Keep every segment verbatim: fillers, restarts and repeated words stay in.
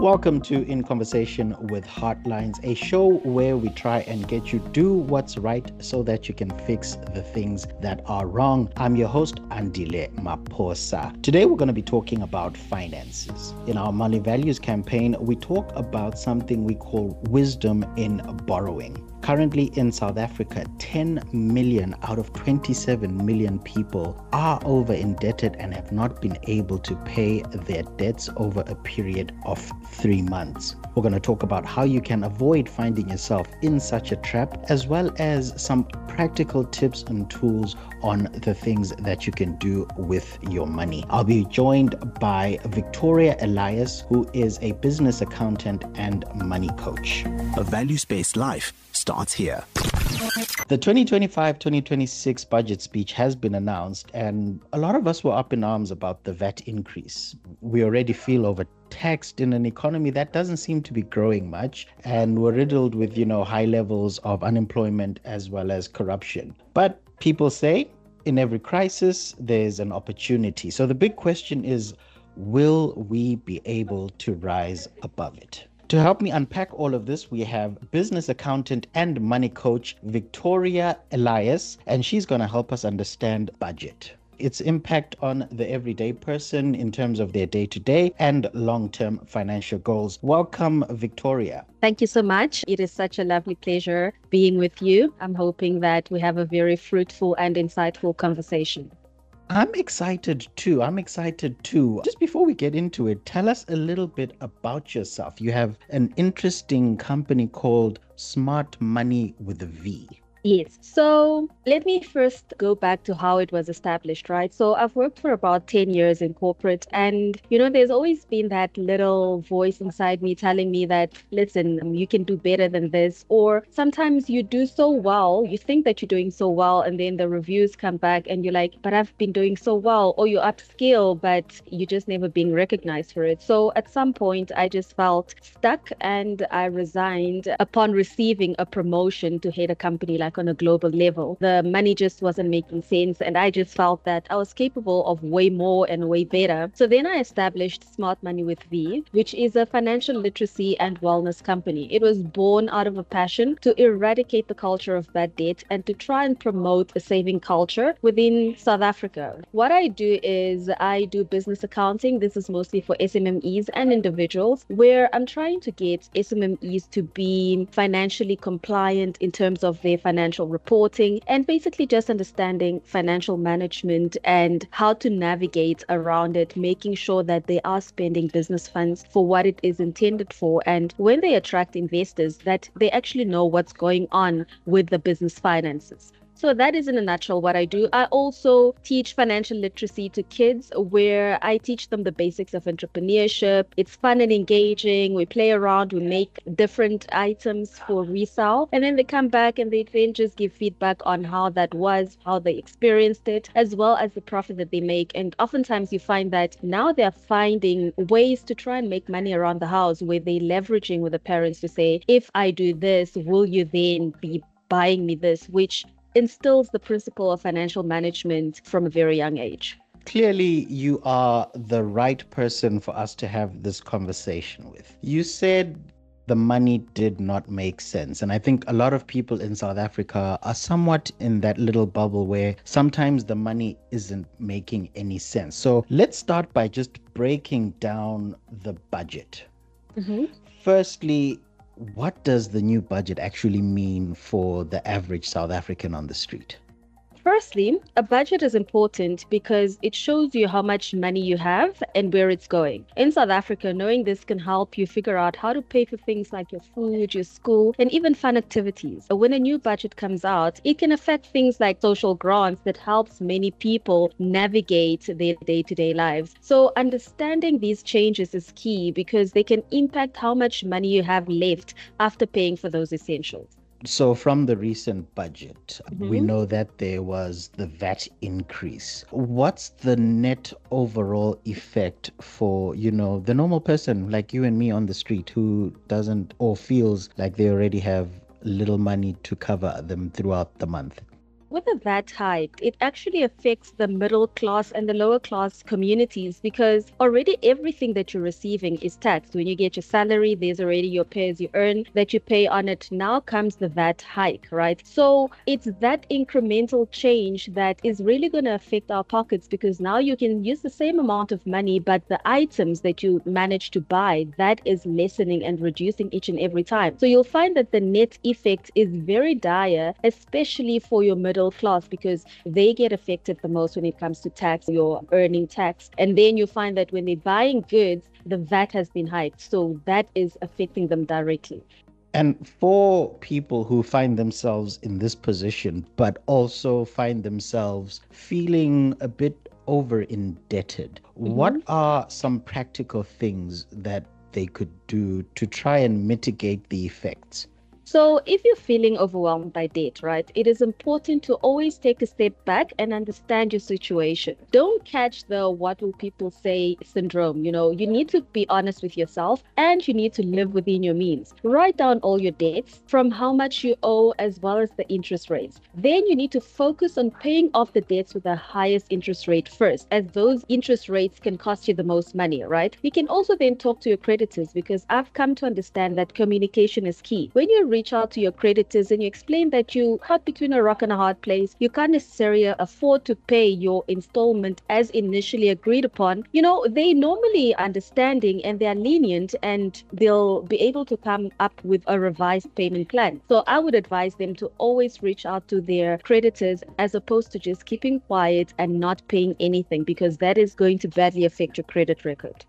Welcome to In Conversation with Heartlines, a show where we try and get you do what's right so that you can fix the things that are wrong. I'm your host, Andile Maposa. Today we're going to be talking about finances. In our Money Values campaign, we talk about something we call wisdom in borrowing. Currently in South Africa, ten million out of twenty-seven million people are over indebted and have not been able to pay their debts over a period of three months. We're going to talk about how you can avoid finding yourself in such a trap, as well as some practical tips and tools on the things that you can do with your money. I'll be joined by Victoria Elias, who is a business accountant and money coach. A values-based life starts here. The twenty twenty-five twenty twenty-six budget speech has been announced, and a lot of us were up in arms about the V A T increase. We already feel overtaxed in an economy that doesn't seem to be growing much, and we're riddled with, you know, high levels of unemployment as well as corruption. But people say in every crisis, there's an opportunity. So the big question is, will we be able to rise above it? To help me unpack all of this, we have business accountant and money coach Victoria Elias, and she's going to help us understand budget, its impact on the everyday person in terms of their day-to-day and long-term financial goals. Welcome, Victoria. Thank you so much. It is such a lovely pleasure being with you. I'm hoping that we have a very fruitful and insightful conversation. I'm excited too. I'm excited too. Just before we get into it, tell us a little bit about yourself. You have an interesting company called Smart Money with a V. Yes. So let me first go back to how it was established, right? So I've worked for about ten years in corporate, and, you know, there's always been that little voice inside me telling me that, listen, you can do better than this. Or sometimes you do so well, you think that you're doing so well, and then the reviews come back and you're like, but I've been doing so well. Or you upskill, but you just never being recognized for it. So at some point, I just felt stuck and I resigned upon receiving a promotion to head a company like on a global level. The money just wasn't making sense, and I just felt that I was capable of way more and way better. So then I established Smart Money with V, which is a financial literacy and wellness company. It was born out of a passion to eradicate the culture of bad debt and to try and promote a saving culture within South Africa. What I do is I do business accounting. This is mostly for S M M Es and individuals, where I'm trying to get S M M Es to be financially compliant in terms of their financial financial reporting, and basically just understanding financial management and how to navigate around it, making sure that they are spending business funds for what it is intended for. And when they attract investors, that they actually know what's going on with the business finances. So that is in a nutshell what I do. I also teach financial literacy to kids, where I teach them the basics of entrepreneurship. It's fun and engaging. We play around, we make different items for resale, and then they come back and they then just give feedback on how that was, how they experienced it, as well as the profit that they make. And oftentimes you find that now they're finding ways to try and make money around the house, where they're leveraging with the parents to say, if I do this, will you then be buying me this? Which instills the principle of financial management from a very young age. Clearly, you are the right person for us to have this conversation with. You said the money did not make sense. And I think a lot of people in South Africa are somewhat in that little bubble where sometimes the money isn't making any sense. So let's start by just breaking down the budget. Mm-hmm. Firstly, what does the new budget actually mean for the average South African on the street? Firstly, a budget is important because it shows you how much money you have and where it's going. In South Africa, knowing this can help you figure out how to pay for things like your food, your school, and even fun activities. When a new budget comes out, it can affect things like social grants that helps many people navigate their day-to-day lives. So understanding these changes is key because they can impact how much money you have left after paying for those essentials. So from the recent budget, Mm-hmm. we know that there was the V A T increase. What's the net overall effect for, you know, the normal person like you and me on the street who doesn't or feels like they already have little money to cover them throughout the month? with a V A T hike, it actually affects the middle class and the lower class communities because already everything that you're receiving is taxed. When you get your salary, there's already your pay as you earn that you pay on it. Now comes the V A T hike, right? So it's that incremental change that is really going to affect our pockets because now you can use the same amount of money, but the items that you manage to buy, that is lessening and reducing each and every time. So you'll find that the net effect is very dire, especially for your middle class because they get affected the most when it comes to tax, your earning tax. And then you find that when they're buying goods, the V A T has been hiked. So that is affecting them directly. And for people who find themselves in this position, but also find themselves feeling a bit over indebted, mm-hmm. what are some practical things that they could do to try and mitigate the effects? So if you're feeling overwhelmed by debt, right, it is important to always take a step back and understand your situation. Don't catch the what will people say syndrome. You know, you need to be honest with yourself and you need to live within your means. Write down all your debts from how much you owe as well as the interest rates. Then you need to focus on paying off the debts with the highest interest rate first, as those interest rates can cost you the most money, right? You can also then talk to your creditors because I've come to understand that communication is key. When you reach out to your creditors and you explain that you caught between a rock and a hard place, you can't necessarily afford to pay your installment as initially agreed upon, you know, they normally understanding and they're lenient and they'll be able to come up with a revised payment plan. So I would advise them to always reach out to their creditors as opposed to just keeping quiet and not paying anything because that is going to badly affect your credit record.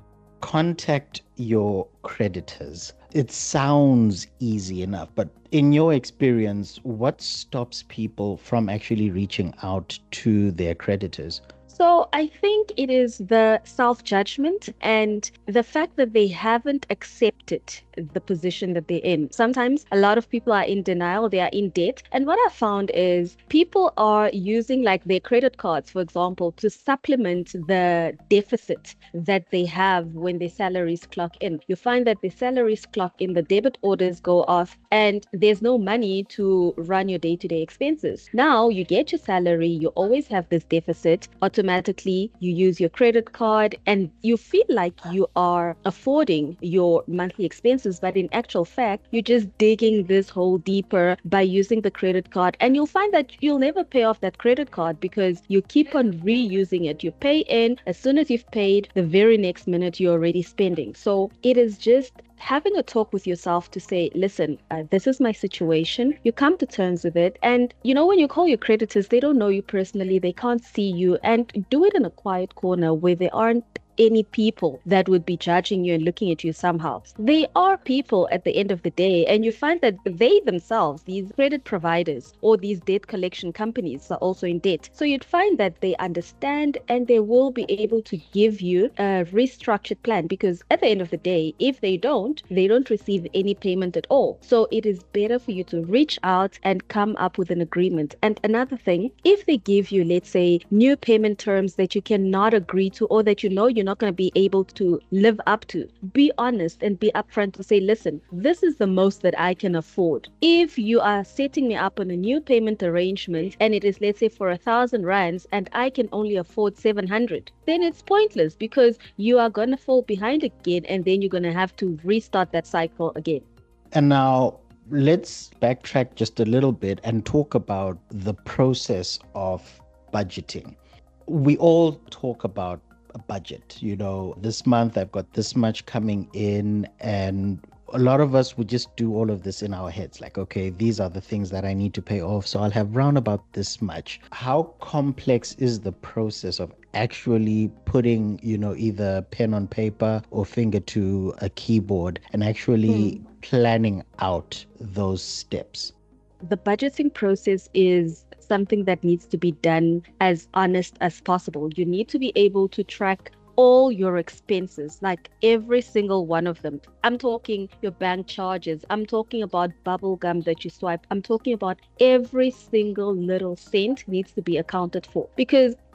Contact your creditors. It sounds easy enough, but in your experience, what stops people from actually reaching out to their creditors? So I think it is the self-judgment and the fact that they haven't accepted the position that they're in. Sometimes a lot of people are in denial, they are in debt. And what I found is people are using like their credit cards, for example, to supplement the deficit that they have when their salaries clock in. You find that their salaries clock in, the debit orders go off, and there's no money to run your day-to-day expenses. Now you get your salary, you always have this deficit. Automatically, you use your credit card and you feel like you are affording your monthly expenses, but in actual fact, you're just digging this hole deeper by using the credit card. And you'll find that you'll never pay off that credit card because you keep on reusing it. You pay in, as soon as you've paid, the very next minute you're already spending. So it is just having a talk with yourself to say, listen, uh, this is my situation. You come to terms with it. And, you know, when you call your creditors, they don't know you personally. They can't see you. And do it in a quiet corner where there aren't any people that would be judging you and looking at you somehow. They are people at the end of the day, and you find that they themselves, these credit providers or these debt collection companies, are also in debt. So you'd find that they understand and they will be able to give you a restructured plan, because at the end of the day, if they don't, they don't receive any payment at all. So it is better for you to reach out and come up with an agreement. And another thing, if they give you, let's say, new payment terms that you cannot agree to or that you know you're not going to be able to live up to, be honest and be upfront to say, listen, this is the most that I can afford. If you are setting me up on a new payment arrangement and it is, let's say, for a thousand rands and I can only afford seven hundred, then it's pointless because you are going to fall behind again and then you're going to have to restart that cycle again. And now let's backtrack just a little bit and talk about the process of budgeting. We all talk about a budget. You know, this month I've got this much coming in, and a lot of us would just do all of this in our heads. Like, okay, these are the things that I need to pay off, so I'll have round about this much. How complex is the process of actually putting, you know, either pen on paper or finger to a keyboard and actually mm. planning out those steps? The budgeting process is something that needs to be done as honest as possible. You need to be able to track all your expenses, like every single one of them. I'm talking your bank charges. I'm talking about bubble gum that you swipe. I'm talking about every single little cent needs to be accounted for, because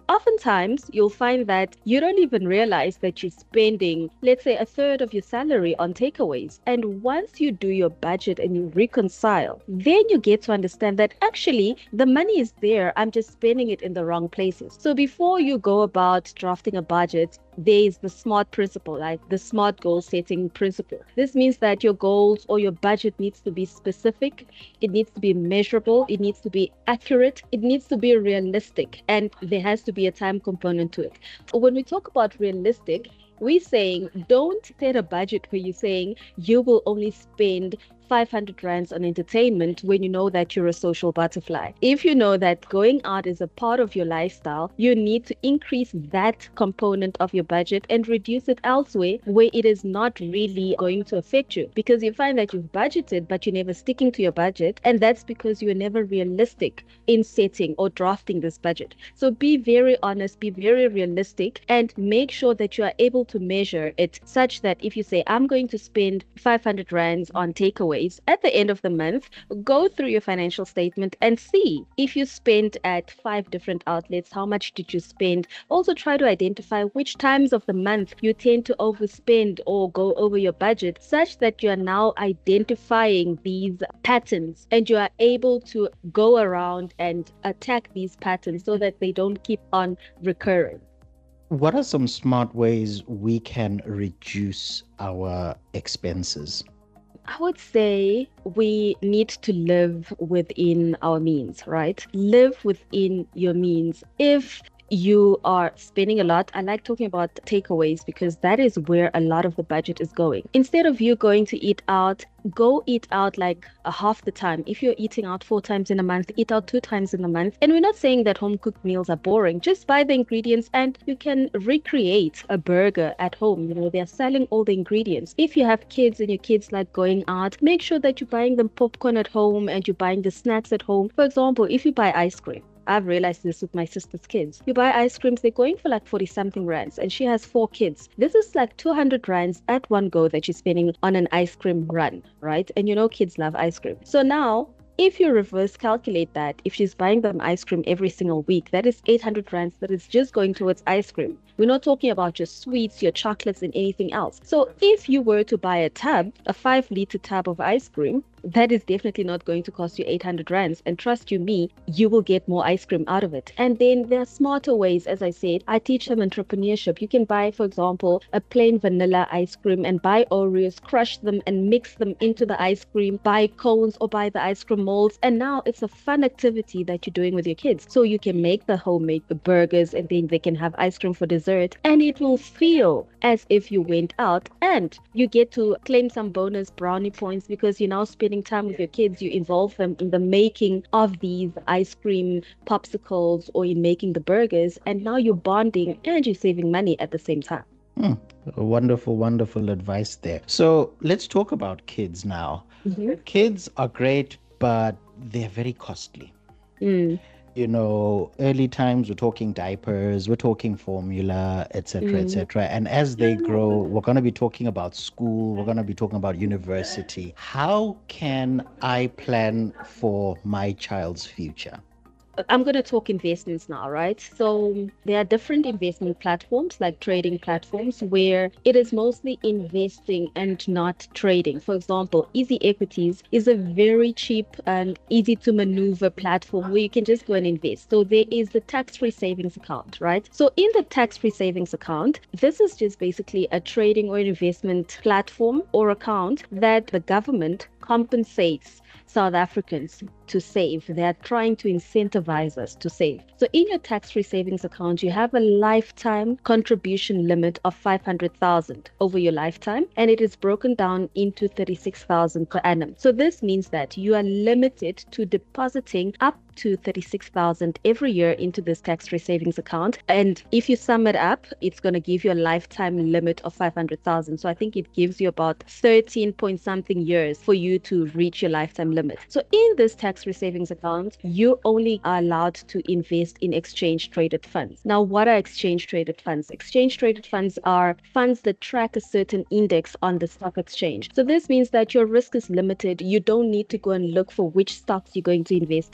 oftentimes you'll find that you don't even realize that you're spending, let's say, a third of your salary on takeaways. And once you do your budget and you reconcile, then you get to understand that actually the money is there. I'm just spending it in the wrong places. So before you go about drafting a budget, there is the SMART principle, like the SMART goal setting principle. This means that your goals or your budget needs to be specific, it needs to be measurable, it needs to be accurate, it needs to be realistic, and there has to be a time component to it. When we talk about realistic, we're saying don't set a budget where you're saying you will only spend five hundred rands on entertainment when you know that you're a social butterfly. If you know that going out is a part of your lifestyle, you need to increase that component of your budget and reduce it elsewhere where it is not really going to affect you, because you find that you've budgeted but you're never sticking to your budget, and that's because you were never realistic in setting or drafting this budget. So be very honest, be very realistic, and make sure that you are able to measure it such that if you say I'm going to spend five hundred rands on takeaway, at the end of the month, go through your financial statement and see if you spent at five different outlets, how much did you spend? Also try to identify which times of the month you tend to overspend or go over your budget, such that you are now identifying these patterns and you are able to go around and attack these patterns so that they don't keep on recurring. What are some smart ways we can reduce our expenses? I would say we need to live within our means, right? Live within your means. If you are spending a lot, I like talking about takeaways because that is where a lot of the budget is going. Instead of you going to eat out, go eat out like a half the time. If you're eating out four times in a month, eat out two times in a month. And we're not saying that home cooked meals are boring. Just buy the ingredients and you can recreate a burger at home. You know, they're selling all the ingredients. If you have kids and your kids like going out, make sure that you're buying them popcorn at home and you're buying the snacks at home. For example, if you buy ice cream, I've realized this with my sister's kids. You buy ice creams, they're going for like forty something rands, and she has four kids. This is like two hundred rands at one go that she's spending on an ice cream run, right? And you know kids love ice cream. So now, if you reverse calculate that, if she's buying them ice cream every single week, that is eight hundred rands that is just going towards ice cream. We're not talking about your sweets, your chocolates, and anything else. So if you were to buy a tub, a five liter tub of ice cream, that is definitely not going to cost you eight hundred rands. And trust you me, you will get more ice cream out of it. And then there are smarter ways. As I said, I teach them entrepreneurship. You can buy, for example, a plain vanilla ice cream and buy Oreos, crush them and mix them into the ice cream, buy cones or buy the ice cream molds. And now it's a fun activity that you're doing with your kids. So you can make the homemade burgers and then they can have ice cream for dessert. And it will feel as if you went out, and you get to claim some bonus brownie points because you're now spending time with your kids. You involve them in the making of these ice cream popsicles or in making the burgers, and now you're bonding and you're saving money at the same time. Hmm. Wonderful, wonderful advice there. So let's talk about kids now. Mm-hmm. Kids are great, but they're very costly. Mm. You know, early times, we're talking diapers, we're talking formula, et cetera, mm. et cetera. And as they grow, we're going to be talking about school, we're going to be talking about university. How can I plan for my child's future? I'm going to talk investments now, right? So there are different investment platforms, like trading platforms, where it is mostly investing and not trading. For example, Easy Equities is a very cheap and easy to maneuver platform where you can just go and invest. So there is the tax-free savings account, right? So in the tax-free savings account, this is just basically a trading or investment platform or account that the government compensates South Africans to save. They are trying to incentivize us to save. So in your tax-free savings account, you have a lifetime contribution limit of five hundred thousand over your lifetime, and it is broken down into thirty-six thousand per annum. So this means that you are limited to depositing up to thirty-six thousand every year into this tax-free savings account. And if you sum it up, it's going to give you a lifetime limit of five hundred thousand. So I think it gives you about thirteen point something years for you to reach your lifetime limit. So in this tax-free savings account, you only are allowed to invest in exchange traded funds. Now, what are exchange traded funds? Exchange traded funds are funds that track a certain index on the stock exchange. So this means that your risk is limited. You don't need to go and look for which stocks you're going to invest in. For example,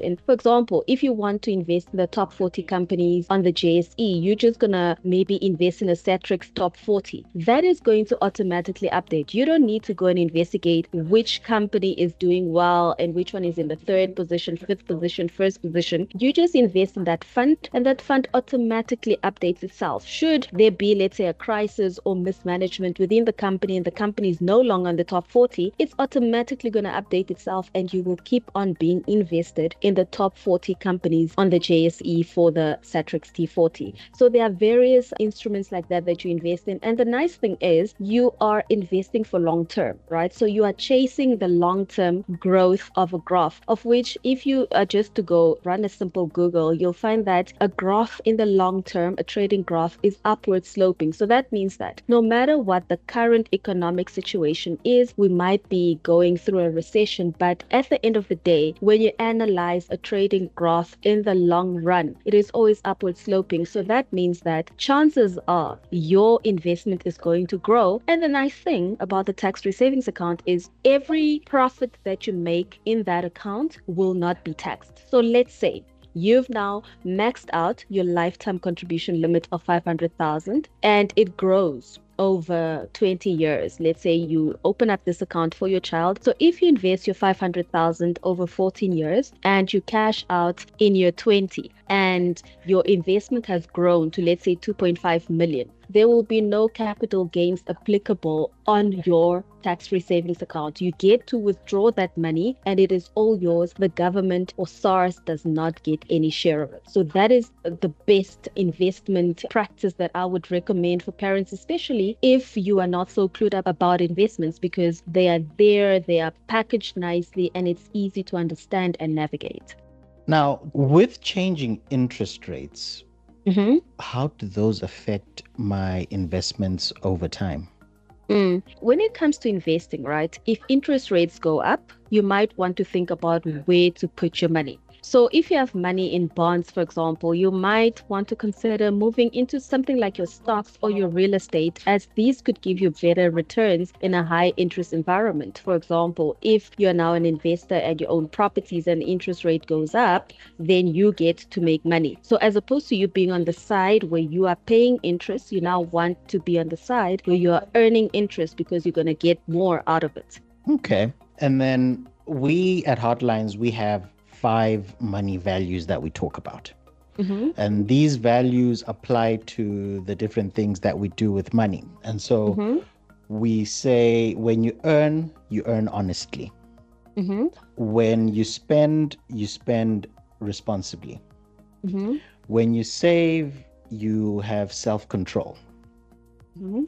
example, if you want to invest in the top forty companies on the J S E, you're just going to maybe invest in a Satrix top forty. That is going to automatically update. You don't need to go and investigate which company is doing well and which one is in the third position, fifth position, first position. You just invest in that fund, and that fund automatically updates itself. Should there be, let's say, a crisis or mismanagement within the company and the company is no longer on the top forty, it's automatically going to update itself, and you will keep on being invested in the top forty companies on the J S E for the Satrix T forty. So there are various instruments like that that you invest in. And the nice thing is you are investing for long term, right? So you are chasing the long term growth of a graph, of which if you are just to go run a simple Google, you'll find that a graph in the long term, a trading graph, is upward sloping. So that means that no matter what the current economic situation is, we might be going through a recession, but at the end of the day, when you analyze a trading graph in the long run, it is always upward sloping. So that means that chances are your investment is going to grow. And the nice thing about the tax-free savings account is every profit that you make in that account will not be taxed. So let's say you've now maxed out your lifetime contribution limit of five hundred thousand and it grows over twenty years. Let's say you open up this account for your child. So if you invest your five hundred thousand over fourteen years and you cash out in year twenty and your investment has grown to, let's say, two point five million, there will be no capital gains applicable on your tax-free savings account. You get to withdraw that money and it is all yours. The government or SARS does not get any share of it. So that is the best investment practice that I would recommend for parents, especially if you are not so clued up about investments, because they are there, they are packaged nicely, and it's easy to understand and navigate. Now, with changing interest rates, Mm-hmm. how do those affect my investments over time? Mm. When it comes to investing, right, if interest rates go up, you might want to think about where to put your money. So if you have money in bonds, for example, you might want to consider moving into something like your stocks or your real estate, as these could give you better returns in a high interest environment. For example, if you're now an investor and you own properties and the interest rate goes up, then you get to make money. So as opposed to you being on the side where you are paying interest, you now want to be on the side where you are earning interest because you're going to get more out of it. Okay. And then we at Hotlines, we have five money values that we talk about. Mm-hmm. And these values apply to the different things that we do with money. And so Mm-hmm. we say when you earn, you earn honestly. Mm-hmm. When you spend, you spend responsibly. Mm-hmm. When you save, you have self-control. Mm-hmm.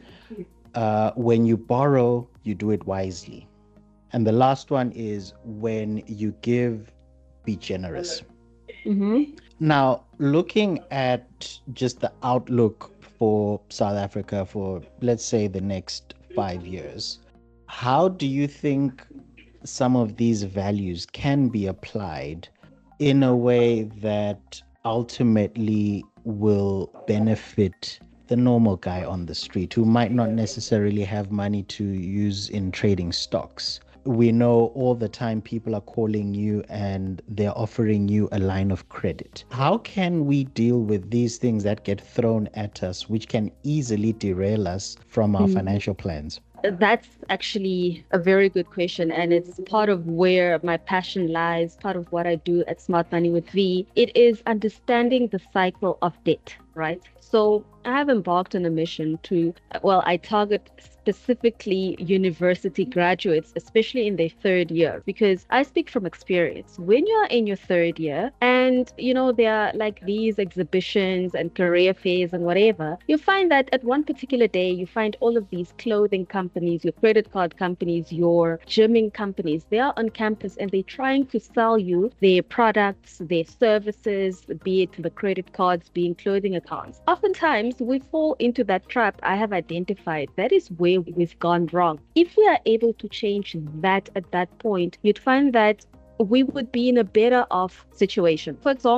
Uh, when you borrow, you do it wisely. And the last one is when you give, be generous. Mm-hmm. Now, looking at just the outlook for South Africa for, let's say, the next five years, how do you think some of these values can be applied in a way that ultimately will benefit the normal guy on the street who might not necessarily have money to use in trading stocks? We know all the time people are calling you and they're offering you a line of credit. How can we deal with these things that get thrown at us, which can easily derail us from our mm. financial plans? That's actually a very good question, and it's part of where my passion lies, part of what I do at Smart Money with V. It is understanding the cycle of debt, right? So I have embarked on a mission to, well, I target specifically university graduates, especially in their third year, because I speak from experience. When you're in your third year and, you know, there are like these exhibitions and career fairs and whatever, you find that at one particular day, you find all of these clothing companies, your credit card companies, your gymming companies, they are on campus and they're trying to sell you their products, their services, be it the credit cards, being clothing accounts. Oftentimes, we fall into that trap I have identified. That is where we've gone wrong. If we are able to change that at that point, you'd find that we would be in a better off situation. For example,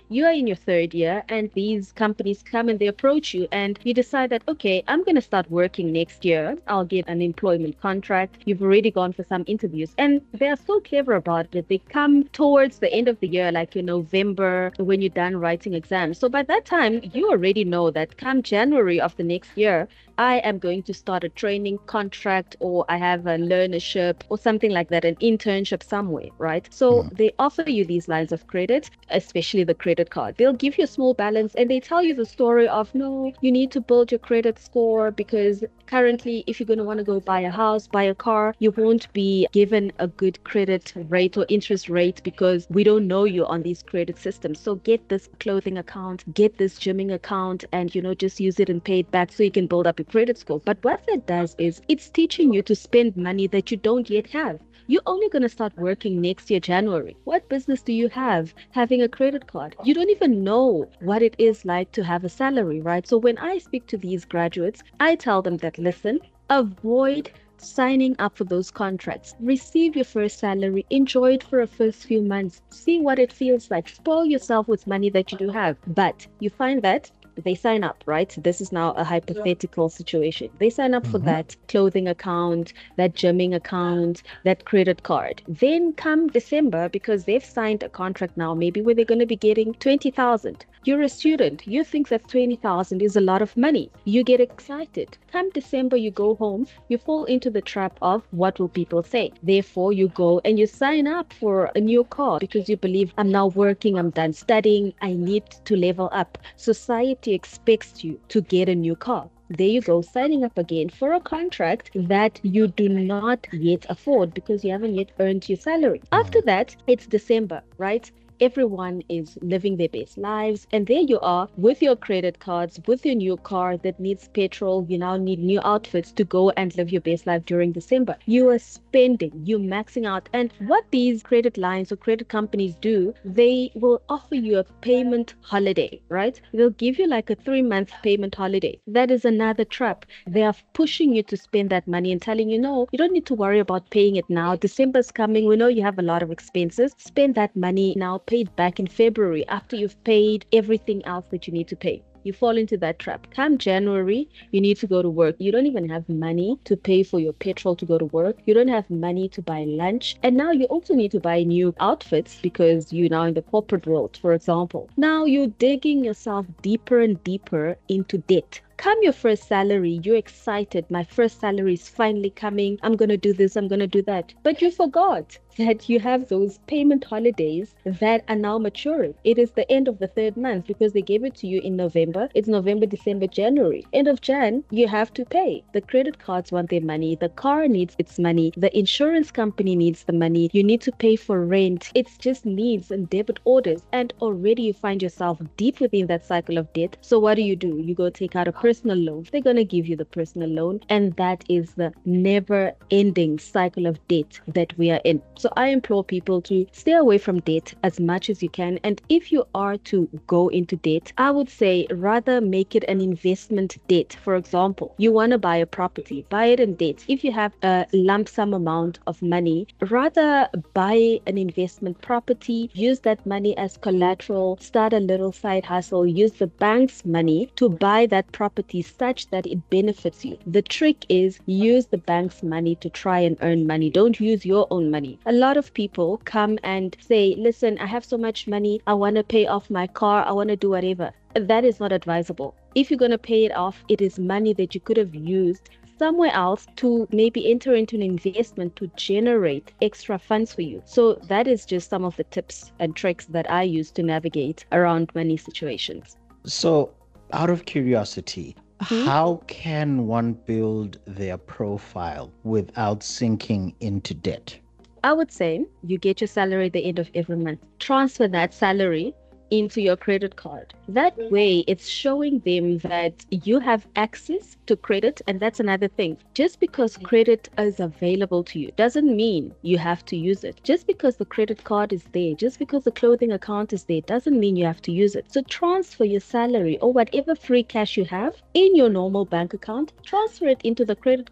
You are in your third year and these companies come and they approach you and you decide that, okay, I'm going to start working next year. I'll get an employment contract. You've already gone for some interviews and they are so clever about it. They come towards the end of the year, like in November, when you're done writing exams. So by that time, you already know that come January of the next year, I am going to start a training contract or I have a learnership or something like that, an internship somewhere, right? So mm. they offer you these lines of credit, especially the credit card. They'll give you a small balance and they tell you the story of, no, you need to build your credit score because currently if you're going to want to go buy a house, buy a car, you won't be given a good credit rate or interest rate because we don't know you on these credit systems. So get this clothing account, get this gymming account and, you know, just use it and pay it back so you can build up your credit score. But what that does is it's teaching you to spend money that you don't yet have. You're only going to start working next year, January. What business do you have having a credit card? You don't even know what it is like to have a salary, right? So when I speak to these graduates, I tell them that, listen, avoid signing up for those contracts. Receive your first salary, enjoy it for a first few months, see what it feels like, spoil yourself with money that you do have. But you find that they sign up, right? This is now a hypothetical situation. They sign up mm-hmm. for that clothing account, that gymming account, that credit card. Then come December, because they've signed a contract now, maybe where they're going to be getting twenty thousand. You're a student. You think that twenty thousand is a lot of money. You get excited. Come December, you go home, you fall into the trap of what will people say. Therefore, you go and you sign up for a new car because you believe, I'm now working, I'm done studying, I need to level up. Society expects you to get a new car. There you go, signing up again for a contract that you do not yet afford because you haven't yet earned your salary. After that, it's December, right? Everyone is living their best lives. And there you are with your credit cards, with your new car that needs petrol. You now need new outfits to go and live your best life during December. You are spending, you're maxing out. And what these credit lines or credit companies do, they will offer you a payment holiday, right? They'll give you like a three month payment holiday. That is another trap. They are pushing you to spend that money and telling you, no, you don't need to worry about paying it now. December's coming. We know you have a lot of expenses. Spend that money now. Paid back in February after you've paid everything else that you need to pay. You fall into that trap. Come January, you need to go to work. You don't even have money to pay for your petrol to go to work. You don't have money to buy lunch. And now you also need to buy new outfits because you're now in the corporate world, for example. Now you're digging yourself deeper and deeper into debt. Come your first salary, you're excited. My first salary is finally coming. I'm going to do this, I'm going to do that. But you forgot that you have those payment holidays that are now maturing. It is the end of the third month because they gave it to you in November. It's November, December, January. End of Jan, you have to pay. The credit cards want their money. The car needs its money. The insurance company needs the money. You need to pay for rent. It's just needs and debit orders. And already you find yourself deep within that cycle of debt. So what do you do? You go take out a personal loan. They're going to give you the personal loan. And that is the never-ending cycle of debt that we are in. So I implore people to stay away from debt as much as you can. And if you are to go into debt, I would say rather make it an investment debt. For example, you want to buy a property, buy it in debt. If you have a lump sum amount of money, rather buy an investment property, use that money as collateral, start a little side hustle, use the bank's money to buy that property such that it benefits you. The trick is use the bank's money to try and earn money. Don't use your own money. A lot of people come and say, listen, I have so much money. I want to pay off my car. I want to do whatever. That is not advisable. If you're going to pay it off, it is money that you could have used somewhere else to maybe enter into an investment to generate extra funds for you. So that is just some of the tips and tricks that I use to navigate around money situations. So out of curiosity, mm-hmm. how can one build their profile without sinking into debt? I would say you get your salary at the end of every month. Transfer that salary into your credit card. That way, it's showing them that you have access to credit. And that's another thing. Just because credit is available to you doesn't mean you have to use it. Just because the credit card is there, just because the clothing account is there, doesn't mean you have to use it. So transfer your salary or whatever free cash you have in your normal bank account, transfer it into the credit card.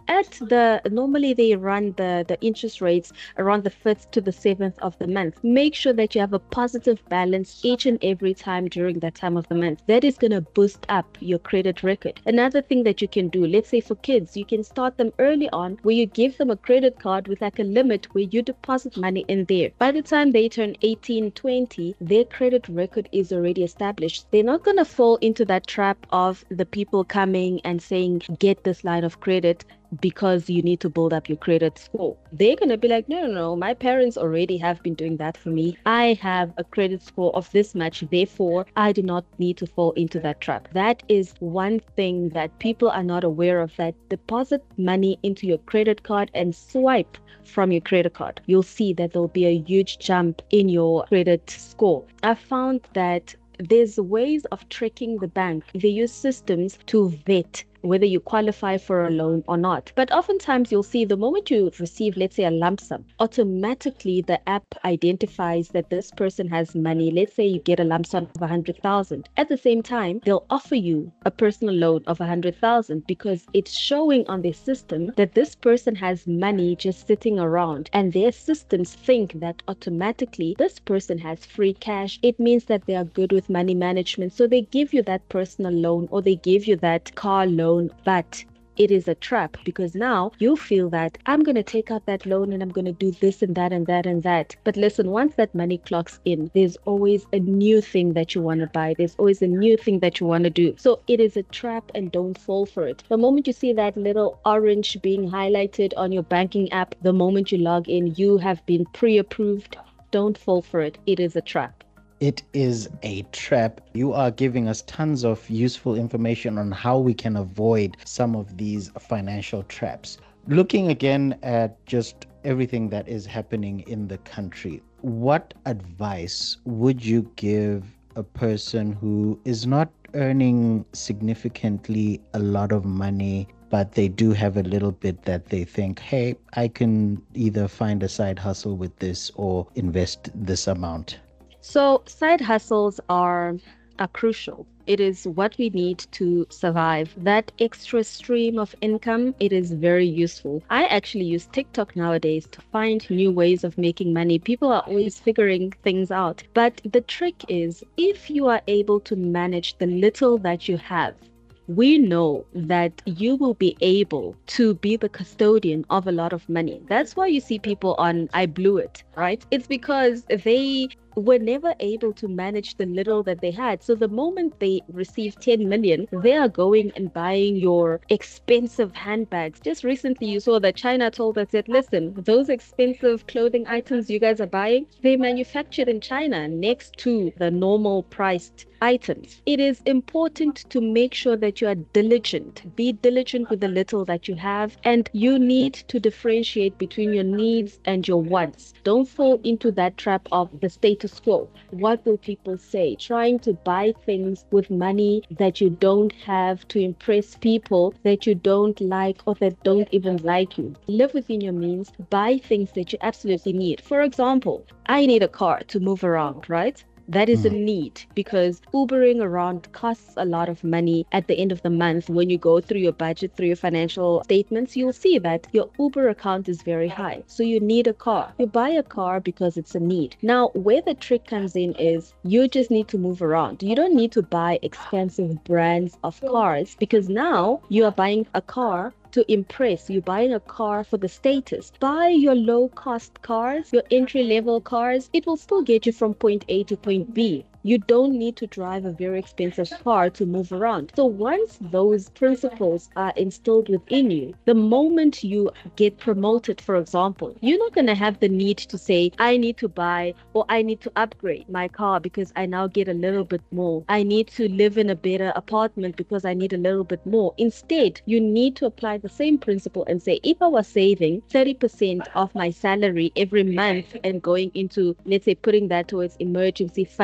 at the, normally they run the, the interest rates around the fifth to the seventh of the month. Make sure that you have a positive balance each and every time during that time of the month. That is going to boost up your credit record. Another thing that you can do, let's say for kids, you can start them early on where you give them a credit card with like a limit where you deposit money in there. By the time they turn eighteen, twenty, their credit record is already established. They're not going to fall into that trap of the people coming and saying, get this line of credit because you need to build up your credit score. They're going to be like, no, no, no, my parents already have been doing that for me. I have a credit score of this much, therefore I do not need to fall into that trap. That is one thing that people are not aware of, that deposit money into your credit card and swipe from your credit card. You'll see that there'll be a huge jump in your credit score. I found that there's ways of tricking the bank. They use systems to vet whether you qualify for a loan or not. But oftentimes you'll see the moment you receive, let's say, a lump sum, automatically the app identifies that this person has money. Let's say you get a lump sum of one hundred thousand. At the same time, they'll offer you a personal loan of one hundred thousand because it's showing on their system that this person has money just sitting around, and their systems think that automatically this person has free cash. It means that they are good with money management. So they give you that personal loan or they give you that car loan. But it is a trap, because now you feel that I'm going to take out that loan and I'm going to do this and that and that and that. But listen, once that money clocks in, there's always a new thing that you want to buy. There's always a new thing that you want to do. So it is a trap, and don't fall for it. The moment you see that little orange being highlighted on your banking app, the moment you log in, you have been pre-approved. Don't fall for it. It is a trap. It is a trap. You are giving us tons of useful information on how we can avoid some of these financial traps. Looking again at just everything that is happening in the country, what advice would you give a person who is not earning significantly a lot of money, but they do have a little bit that they think, hey, I can either find a side hustle with this or invest this amount? So side hustles are, are crucial. It is what we need to survive. That extra stream of income, it is very useful. I actually use TikTok nowadays to find new ways of making money. People are always figuring things out. But the trick is, if you are able to manage the little that you have, we know that you will be able to be the custodian of a lot of money. That's why you see people on I Blew It, right? It's because they were never able to manage the little that they had. So the moment they receive ten million, they are going and buying your expensive handbags. Just recently you saw that China told us that, listen, those expensive clothing items you guys are buying, they manufactured in China next to the normal priced items. It is important to make sure that you are diligent. Be diligent with the little that you have, and you need to differentiate between your needs and your wants. Don't fall into that trap of the status quo. What will people say? Trying to buy things with money that you don't have to impress people that you don't like or that don't even like you. Live within your means. Buy things that you absolutely need. For example, I need a car to move around, right? That is a need, because Ubering around costs a lot of money at the end of the month. When you go through your budget, through your financial statements, you'll see that your Uber account is very high. So you need a car. You buy a car because it's a need. Now, where the trick comes in is you just need to move around. You don't need to buy expensive brands of cars, because now you are buying a car to impress. You're buying a car for the status. Buy your low cost cars, your entry level cars. It will still get you from point A to point B. You don't need to drive a very expensive car to move around. So once those principles are instilled within you, the moment you get promoted, for example, you're not going to have the need to say, I need to buy or I need to upgrade my car because I now get a little bit more. I need to live in a better apartment because I need a little bit more. Instead, you need to apply the same principle and say, if I was saving thirty percent of my salary every month and going into, let's say, putting that towards emergency funds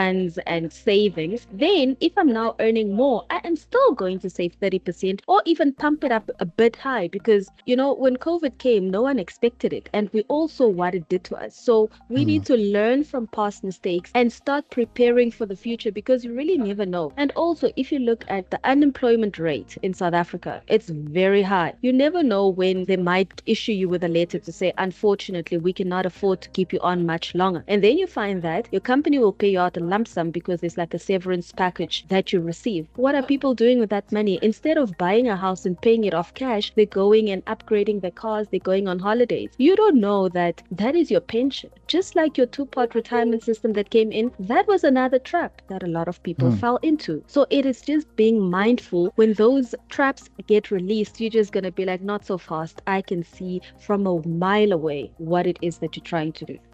and savings, then if I'm now earning more, I am still going to save thirty percent or even pump it up a bit high because, you know, when COVID came, no one expected it and we all saw what it did to us. So we Mm. need to learn from past mistakes and start preparing for the future because you really never know. And also, if you look at the unemployment rate in South Africa, it's very high. You never know when they might issue you with a letter to say, unfortunately, we cannot afford to keep you on much longer. And then you find that your company will pay you out a lump sum because there's like a severance package that you receive. What are people doing with that money? Instead of buying a house and paying it off cash, they're going and upgrading their cars, they're going on holidays. You don't know that that is your pension. Just like your two-part retirement system that came in, that was another trap that a lot of people Mm. fell into. So it is just being mindful when those traps get released, you're just going to be like, not so fast. I can see from a mile away what it is that you're trying to do.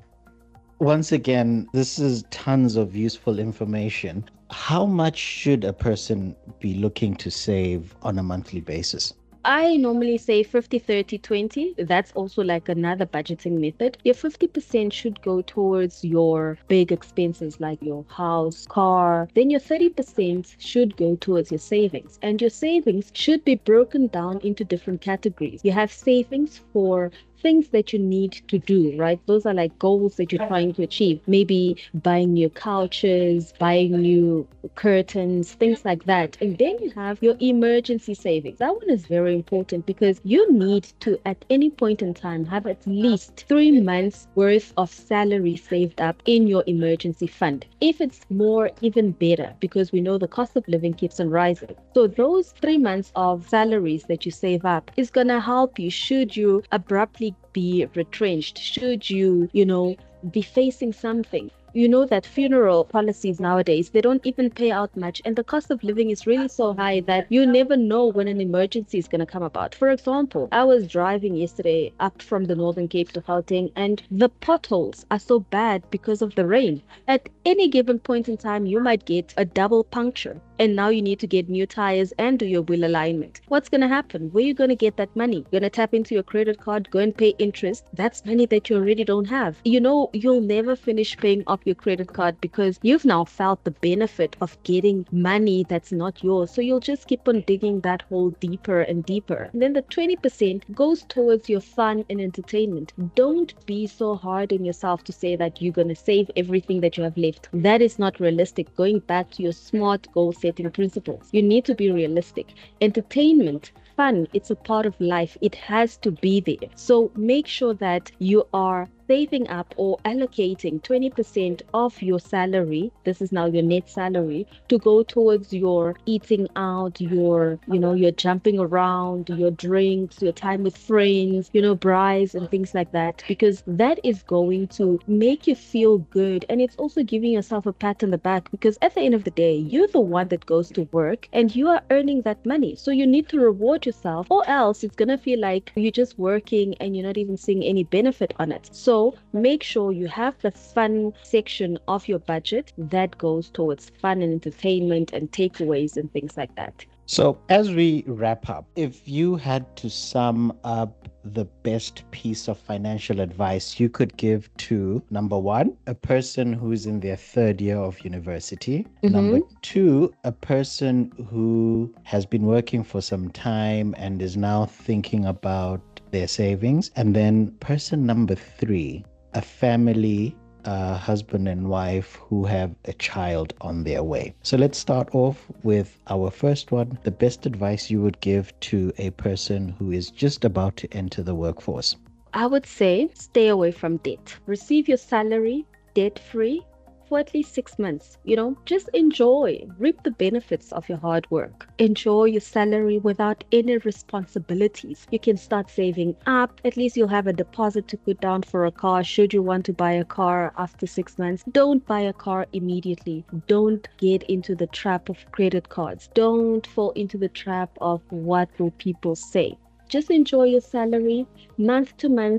Once again, this is tons of useful information. How much should a person be looking to save on a monthly basis? I normally say fifty, thirty, twenty. That's also like another budgeting method. Your fifty percent should go towards your big expenses like your house, car. Then your thirty percent should go towards your savings. And your savings should be broken down into different categories. You have savings for things that you need to do, right? Those are like goals that you're trying to achieve. Maybe buying new couches, buying new curtains, things like that. And then you have your emergency savings. That one is very important because you need to, at any point in time, have at least three months worth of salary saved up in your emergency fund. If it's more, even better, because we know the cost of living keeps on rising. So those three months of salaries that you save up is going to help you should you abruptly be retrenched, should you, you know, be facing something. You know that funeral policies nowadays, they don't even pay out much. And the cost of living is really so high that you never know when an emergency is going to come about. For example, I was driving yesterday up from the Northern Cape to Gauteng, and the potholes are so bad because of the rain. At any given point in time, you might get a double puncture. And now you need to get new tires and do your wheel alignment. What's going to happen? Where are you going to get that money? You're going to tap into your credit card, go and pay interest. That's money that you already don't have. You know, you'll never finish paying off your credit card because you've now felt the benefit of getting money that's not yours. So you'll just keep on digging that hole deeper and deeper. And then the twenty percent goes towards your fun and entertainment. Don't be so hard on yourself to say that you're going to save everything that you have left. That is not realistic. Going back to your SMART goal setting principles, you need to be realistic. Entertainment, fun, it's a part of life. It has to be there. So make sure that you are saving up or allocating twenty percent of your salary, this is now your net salary, to go towards your eating out, your, you know, your jumping around, your drinks, your time with friends, you know, braais and things like that, because that is going to make you feel good. And it's also giving yourself a pat on the back because at the end of the day, you're the one that goes to work and you are earning that money. So you need to reward yourself, or else it's going to feel like you're just working and you're not even seeing any benefit on it. So make sure you have the fun section of your budget that goes towards fun and entertainment and takeaways and things like that. So as we wrap up, if you had to sum up the best piece of financial advice you could give to, number one, a person who's in their third year of university, Mm-hmm. number two, a person who has been working for some time and is now thinking about their savings, and then person number three, a family, uh, husband and wife who have a child on their way. So let's start off with our first one, the best advice you would give to a person who is just about to enter the workforce. I would say stay away from debt. Receive your salary debt-free for at least six months. You know, just enjoy, reap the benefits of your hard work. Enjoy your salary without any responsibilities. You can start saving up. At least you'll have a deposit to put down for a car should you want to buy a car after six months. Don't buy a car immediately. Don't get into the trap of credit cards. Don't fall into the trap of what will people say. Just enjoy your salary month to month.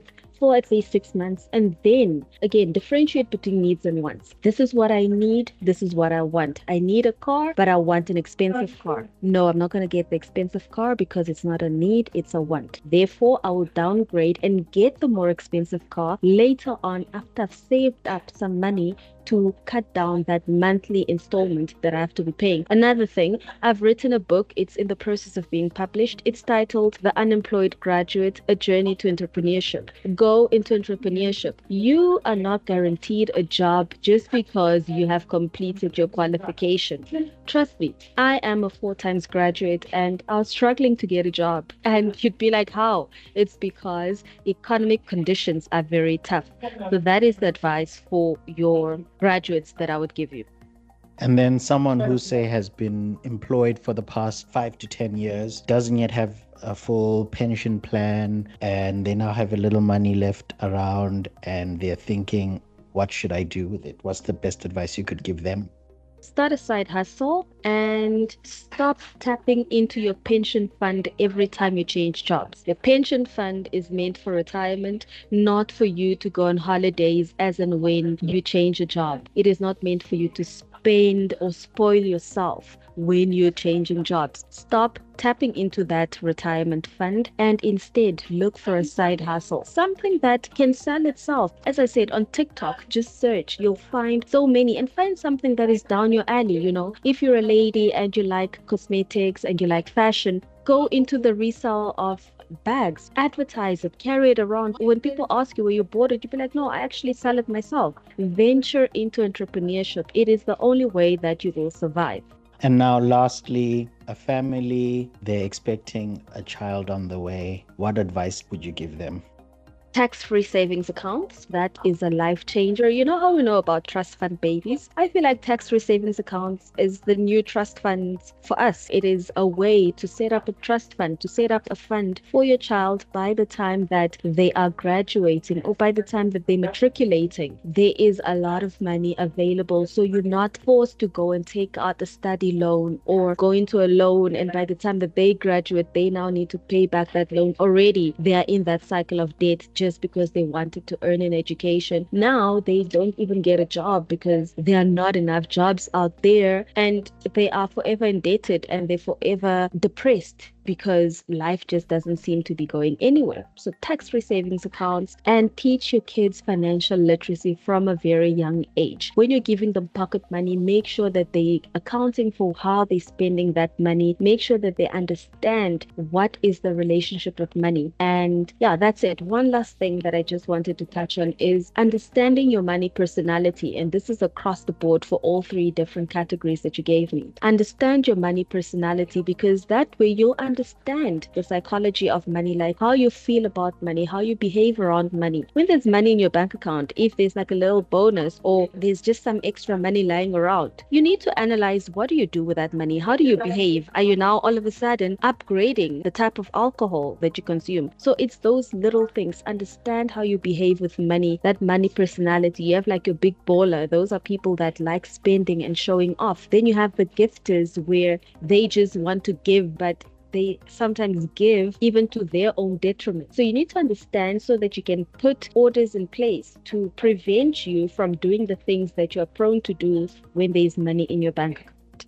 for at least six months. And then again, differentiate between needs and wants. This is what I need. This is what I want. I need a car, but I want an expensive car. No, I'm not going to get the expensive car because it's not a need, it's a want. Therefore, I will downgrade and get the more expensive car later on after I've saved up some money to cut down that monthly installment that I have to be paying. Another thing, I've written a book. It's in the process of being published. It's titled The Unemployed Graduate, A Journey to Entrepreneurship. Go into entrepreneurship. You are not guaranteed a job just because you have completed your qualification. Trust me, I am a four times graduate and I was struggling to get a job. And you'd be like, how? It's because economic conditions are very tough. So that is the advice for your graduates that I would give you. And then someone who, say, has been employed for the past five to ten years, doesn't yet have a full pension plan, and they now have a little money left around, and they're thinking, what should I do with it? What's the best advice you could give them? Start a side hustle and stop tapping into your pension fund every time you change jobs. Your pension fund is meant for retirement, not for you to go on holidays as and when you change a job. It is not meant for you to spend or spoil yourself when you're changing jobs. Stop tapping into that retirement fund and instead look for a side hustle, something that can sell itself. As I said, on TikTok, just search, you'll find so many, and find something that is down your alley. You know, if you're a lady and you like cosmetics and you like fashion, go into the resale of bags, advertise it, carry it around. When people ask you where you bought it, you be like, no, I actually sell it myself. Venture into entrepreneurship. It is the only way that you will survive. And now lastly, a family, they're expecting a child on the way. What advice would you give them? Tax-free savings accounts, that is a life changer. You know how we know about trust fund babies? I feel like tax-free savings accounts is the new trust funds for us. It is a way to set up a trust fund, to set up a fund for your child by the time that they are graduating or by the time that they're matriculating. There is a lot of money available, so you're not forced to go and take out a study loan or go into a loan, and by the time that they graduate, they now need to pay back that loan. Already, they are in that cycle of debt just because they wanted to earn an education. Now they don't even get a job because there are not enough jobs out there, and they are forever indebted and they're forever depressed because life just doesn't seem to be going anywhere. So tax-free savings accounts, and teach your kids financial literacy from a very young age. When you're giving them pocket money, make sure that they're accounting for how they're spending that money. Make sure that they understand what is the relationship with money. And yeah, that's it. One last thing that I just wanted to touch on is understanding your money personality. And this is across the board for all three different categories that you gave me. Understand your money personality, because that way you'll understand understand the psychology of money, like how you feel about money, how you behave around money. When there's money in your bank account, if there's like a little bonus or there's just some extra money lying around, you need to analyze, what do you do with that money? How do you behave? Are you now all of a sudden upgrading the type of alcohol that you consume? So it's those little things. Understand how you behave with money, that money personality. You have like your big baller. Those are people that like spending and showing off. Then you have the gifters, where they just want to give, but they sometimes give even to their own detriment. So you need to understand so that you can put orders in place to prevent you from doing the things that you're prone to do when there's money in your bank account.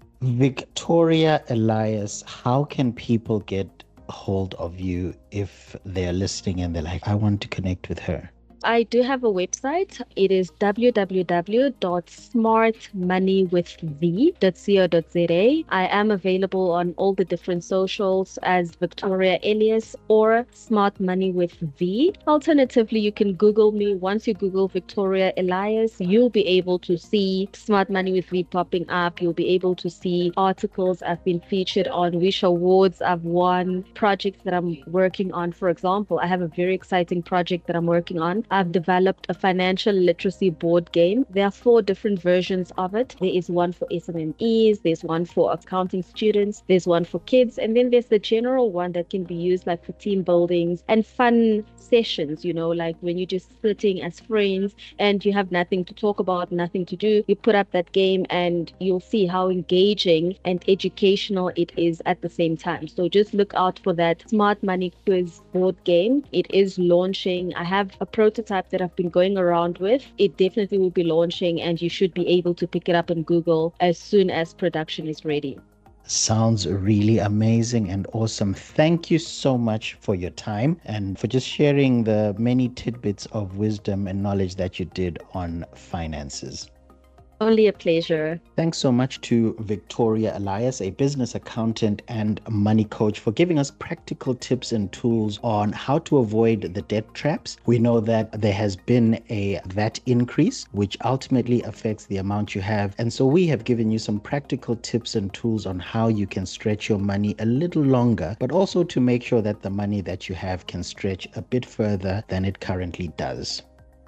Victoria Elias, how can people get hold of you if they're listening and they're like, I want to connect with her? I do have a website. It is w w w dot smart money with v dot co dot z a. I am available on all the different socials as Victoria Elias or Smart Money with V. Alternatively, you can Google me. Once you Google Victoria Elias, you'll be able to see Smart Money with V popping up. You'll be able to see articles I've been featured on, Wish Awards I've won, projects that I'm working on. For example, I have a very exciting project that I'm working on. I've developed a financial literacy board game. There are four different versions of it. There is one for S M M Es, there's one for accounting students, there's one for kids, and then there's the general one that can be used like for team buildings and fun sessions, you know, like when you're just sitting as friends and you have nothing to talk about, nothing to do, you put up that game and you'll see how engaging and educational it is at the same time. So just look out for that Smart Money Quiz board game. It is launching. I have a prototype that I've been going around with. It definitely will be launching and you should be able to pick it up on Google as soon as production is ready. Sounds really amazing and awesome. Thank you so much for your time and for just sharing the many tidbits of wisdom and knowledge that you did on finances. Only a pleasure. Thanks so much to Victoria Elias, a business accountant and money coach, for giving us practical tips and tools on how to avoid the debt traps. We know that there has been a V A T increase, which ultimately affects the amount you have. And so we have given you some practical tips and tools on how you can stretch your money a little longer, but also to make sure that the money that you have can stretch a bit further than it currently does.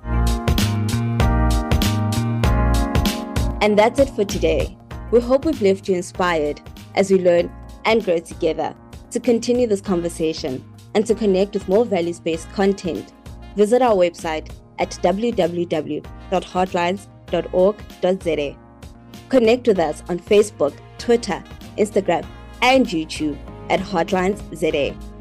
And that's it for today. We hope we've left you inspired as we learn and grow together. To continue this conversation and to connect with more values-based content, visit our website at w w w dot hotlines dot org dot z a. Connect with us on Facebook, Twitter, Instagram, and YouTube at Hotlines Z A.